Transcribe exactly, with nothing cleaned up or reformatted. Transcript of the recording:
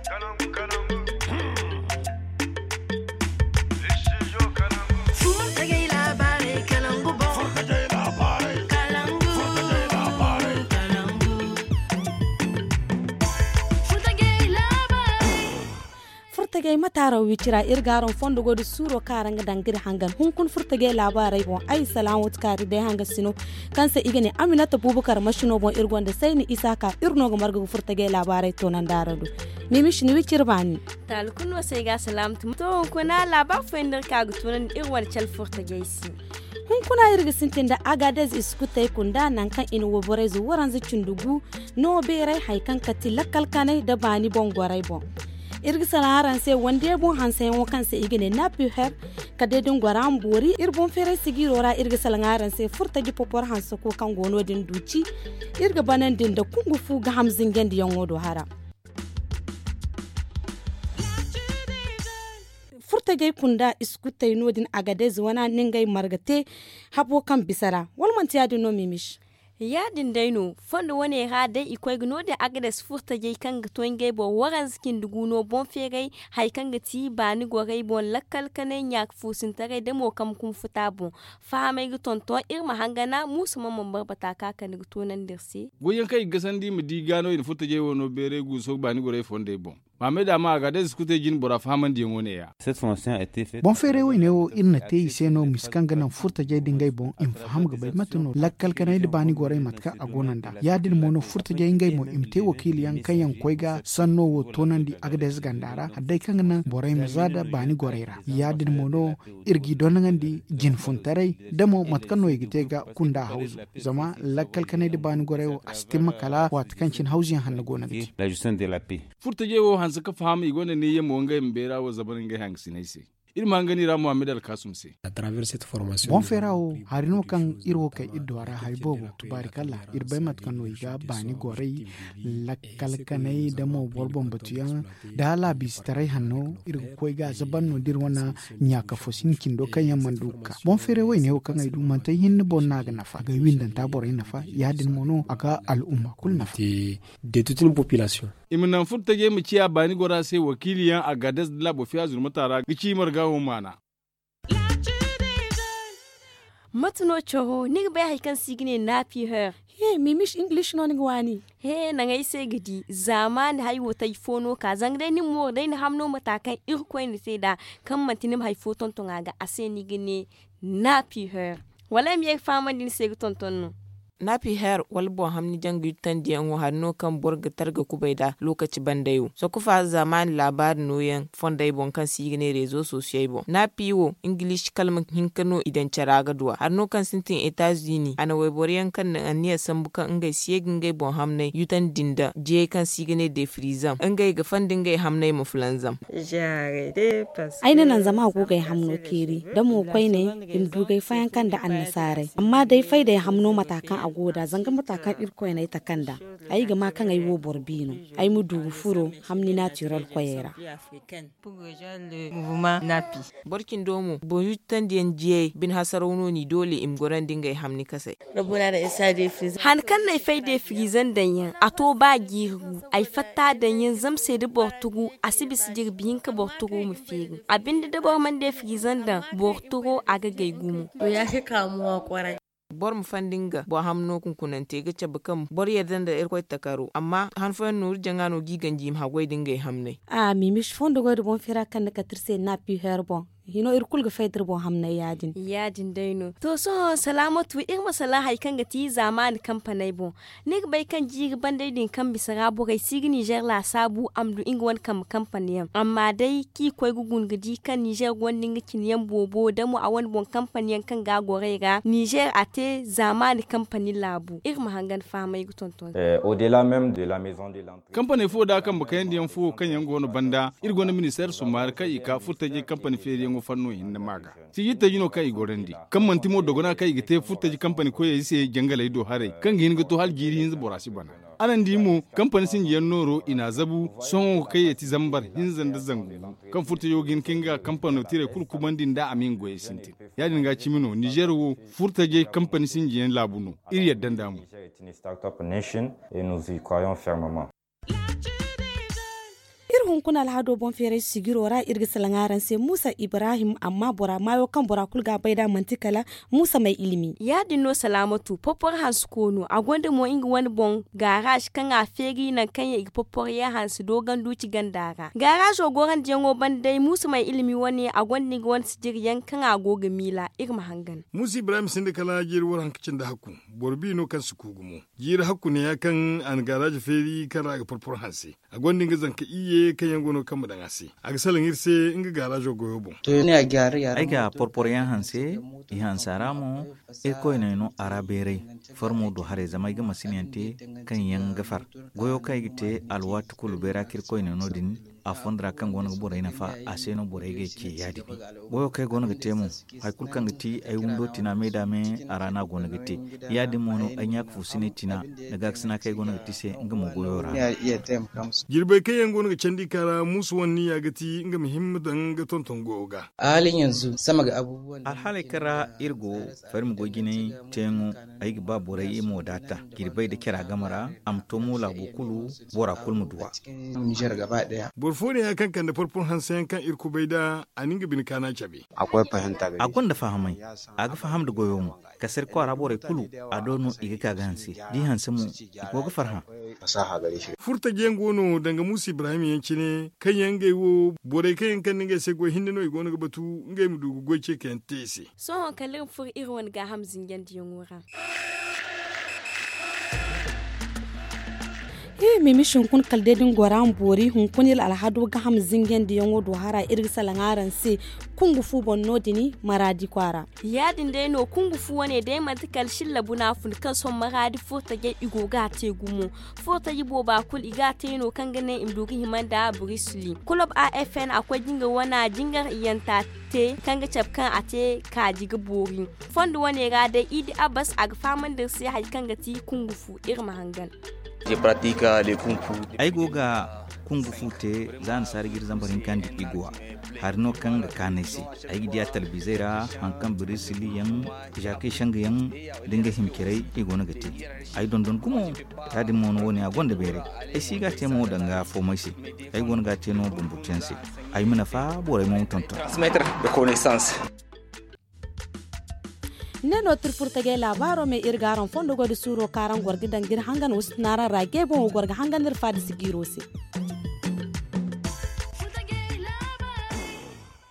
Furtage matara wicira irgaron fondo godi suro karanga dangir hangan hunkun furtage labarai bon ai salawut kari dai hanga sino kansa igene Aminata Bubakar mashino bon irgonde sayni Isaka irno go margo furtage labarai to nan daradu mimish ni wicir bani tal kun wasai ga salamtu to kuna labar fender ka gutunan irwan chal furtage si hun kuna irga sintinda Agadez iskutai kunda nan kan in wobore zu waranzu cundugu no berai haikan kati lakkal kanai da bani bon gorai bon irgi salaran se wande bon hansen wo kanse igene napi her kadedin gwaram bori irbon fere sigirora irgi salaran se furta ji popor hanso ko kan gono din duci irga banan din da kungu fu ga hamzin gendi yango hara furta gai kunda iskutai nodin Agadez wana ningai margate habo kan bisara walmanti yadi no mimish yadin daino fondo wane ha dai ikwai gno da Agadez furta gai kan ga toingai bo waran skin duguno bon fegai hay kan ga ti bani gogai bon lakkal kanen yak fusin tare da mo kam kun futa bon fa mai ga tonto irma hangana musu mamman barbata ka kan ga tonan dirsi goyen kai gasandi mu di gano in furta gai wono bere gu so bani gorai fonde bon Mamed ama Agadez kute jin bora faman di ngone ya. Cette formation a été faite. Bon fere wo ne o irna te iseno miskanga nan furta jay dingay bon in faham ga bay matuno lakkal kanay de bani gore matka agonanda. Ya dir mono furta jay ngay mo imte wakili yan kayan koyga sanno wo tonandi Agadez gandara hadday kanga nan boray mazada bani gorera. Ya dir mono irgi donangandi jin funtaray demo matkano yigitega kunda hauzu. Zama lakkal kanay de bani gore o astima kala watkancin hauzi han gonandi. La gestion de la paix. Furta jay wo hansa ka fahama igone ne yemo ngai mbera wo zabarin ngai hang sinaise irma ngani ra Muhammad al-Kasum se à travers cette formation bon ferao harino kan irwo kai idwara haybobo tubarikallah irbay mat kan no iga bani gorei lakkal kanai da mo borbon batuyan da la bistarai hanno irgo ko iga zaban no dirwana nyaka fosin kindo kan yamanduka bon ferao ne o kan aidu manta hin bon naga nafa ga windan ta borai nafa yadin mono aga al-umma kul nafa de toute une population iminan furta je mu ciya bani gora sai wakiliyan Agadez la bofiya zurmatara gici marga mana matuno choho nig bay hay kan sigine napi her he mimish English no ngwani he na ngai se gidi zaman hay wota ifono ka zangde ni mo dai na hamno matakan irko ni sai da kan mantinim hay foton to ngaga aseni gine napi her wala mi fama din se tonton napi her wal bo hamni jangi tan diyan wo hanno kan borga targa kubaida lokaci bandayo so kufa zaman labar noyan fondai bon kan sigine rezo sosai bon napi wo English kalman hinkano idan caraga duwa hanno kan sintin Etats-Unis ana weboriyan kan na aniya sambuka ngai sieg ngai bon hamnai yutan dinda je kan sigine de frizam ngai ga fandin ngai hamnai mu flanzam aina nan zama ko gai hamno kiri da mu koi ne in dugai fayan kan da annasare amma dai fai da hamno matakan agoda zanga matakan irko yana ita kanda ai ga ma kan ai wo borbino ai mu du furo hamni natural koyera borkin domo boyutan diyan jiye bin hasarono ni dole im goran dinga hamni kasai rabuna da isa de friz han kan nai fai de frizan danyan ato ba giru ai fatta danyan zam sai da bortugu asibis jirbiyin ka bortugu mu firi abinda da bor man de frizan dan bortugo aga gaigumu to ya fi kamuwa kwarai bor mu fandinga bo hamno kun kunante ga caba kam bor yardan da irkoy takaro amma han fa nur jangano gigan jim ha goy dinga hamne a mi mish fondo goy bon fira kan ka tirse na pi herbon hino irkul ga faitar bo hamna yadin yadin daino to so salamatu ir masala hay kan ga ti zaman kampanai bo ne bai kan ji bandai din kan bisara bo gai sig Niger la sabu amdu ingwan kam kampaniyan amma dai ki koy gugun gidi kan Niger wonnin kiniyan bobo da mu a wani bon kampaniyan kan ga gore ga Niger ate zaman kampani labu ir mahangan famai gutonton euh, au delà même de la maison de l'entrée kampani fo da kan bakayan diyan fo kan yango no banda irgo no ministère sumar kai ka futaje kampani feri ngo fanno hinna maga ti yitta yino kai gorendi kam man timo dogona kai gite futaji company ko yese jangala do hare kan gin to hal jiri hin borasi bana anan dimo company sin yan noro ina zabu son kai yati zambar hinzan da zangu kan furta yogin kinga company tire kulkumandin da amin goye sinti ya dinga cimino Niger wo furtaje company sin yan labuno iri yaddan damu startup nation et nous y croyons fermement. hun kuna alhado bon fere sigirora irga salangaran se Musa Ibrahim amma bora mayo kan bora kulga baida mantikala Musa mai ilimi ya dinno salamatu popor hans kono agonde mo inga wani bon garage kan a fegi nan kan ya popor ya hans dogan duci gandara garage o goran jengo bandai Musa mai ilimi wani agonde ga wani sijir yankan agoga mila irma hangan Musa Ibrahim sindikala jirwar hankicin da haku borbi no kan su kugumo jira haku ne ya kan an garage feri kara ga popor hansi agonde ga zanka iye kan yango no kan mudan asi aga salan irse inga garage o goyo bon to ne a gyara ya aiga popor yan hanse i hansaramo e ko ne no arabere formo do hare zama ga masiniyante kan yan gafar goyo kai gite alwat kulubera kirko ne no din a fondra kan gona bora ina fa a seno bora ge ke yadi goyo kai gona gite mu hay kul kan giti ay wundo tina me da me arana gona gite yadi mono anya ku sine tina daga sina kai gona giti se nga mo goyo ra girbe kai yan gona candi kara musu wani ya gati nga muhimmin ga tonton goga halin yanzu sama ga abubuwan alhali kara irgo farim go gine tengu ay ba bora yi mo data girbe da kira gamara am to mula bukulu bora kulmu duwa Niger gaba daya Burfone ya kankan da farfon hansayen kan irku bai da a ninga bin kana cabe. Akwai fahimta gari. Akwai da fahamai, a ga faham da goyo mu, kasar kwa rabore kulu a dono iga ka gansi, di hansa mu ko ga farha. Fasaha gari shi. Furta gengono danga Musa Ibrahim yanci ne kan yange wo bore kan kan ninga se go hindino igono ga batu ngai mu dugu goce kan tese. So kalin fur irwan ga hamzin yandi yungura. he mimishin kun kaldedin goran bori hun kunil alhadu ga ham zingen di yango do hara irgisa langaran se kungu fu bonno dini maradi kwara yadin dai no kungu fu wane dai matakal shilla buna fun kan son maradi fota ge igo ga te gumo fota yibo ba kul iga te no kan gane imdugi himanda burisli club A F N akwai jinga wana jingar iyanta te kan ga chapkan ate ka jiga bori fondu wane ga dai idi abbas aga faman da sai hay kan ga ti kungu fu irma hangan je pratique le kung fu ay goga kung fu te zan sargir zambarin kandi igwa har no kan ga kanesi ay gidiya talbizera hankan birisili yan jake shanga yan dinga himkirai igona gati ay don don kuma tadi mono woni agonde bere ay siga temo danga formation ay gon ga teno bumbutense ay mina fa bore mo tonton mettre de connaissance neno turfurtage labaro me irgaran fondo godi suro karan gorgi dangir hangan usnara rage bon gorga hangan nir fadi sigirosi